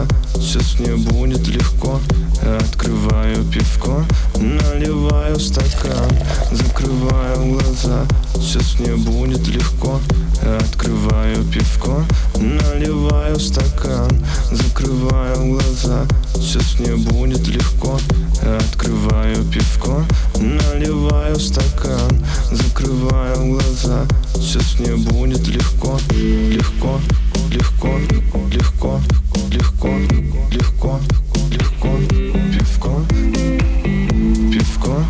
сейчас мне будет легко. Открываю пивко, наливаю стакан, закрываю глаза, сейчас мне будет легко. Открываю пивко, наливаю стакан, закрываю глаза, сейчас мне будет легко. Открываю пивко, наливаю стакан, закрываю глаза, сейчас мне будет легко. Легко, легко, легко, легко, легко, легко. Пивко, пивко,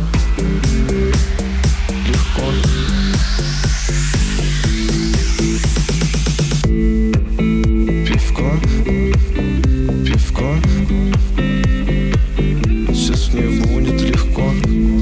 легко. Пивко, пивко, сейчас мне будет легко.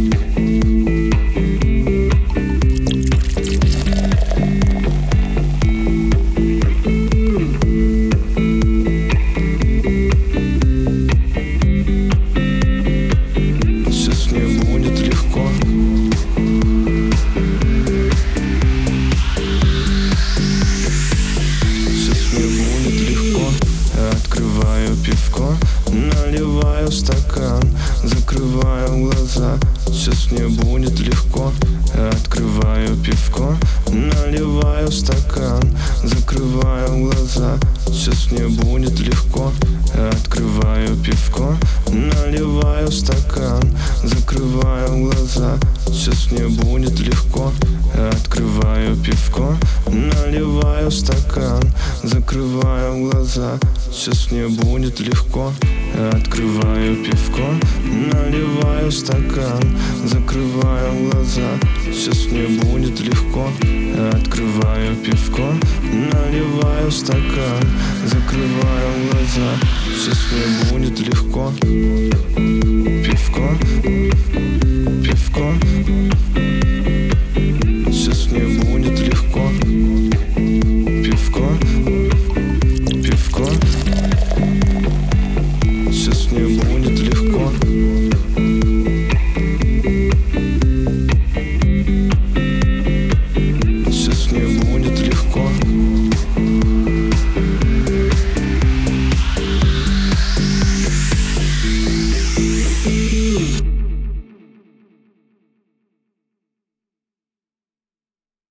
Открываю пивко, наливаю стакан, закрываю глаза, сейчас мне будет легко. Открываю пивко, наливаю стакан, закрываю глаза, сейчас мне будет легко. Открываю пивко, наливаю стакан, закрываю глаза, сейчас мне будет легко. Открываю пивко, наливаю стакан, закрываю глаза, сейчас мне будет легко. Открываю пивко, наливаю стакан, закрываю глаза, сейчас мне будет легко. Открываю пивко, наливаю стакан, закрываю глаза, сейчас мне будет легко. Пивко.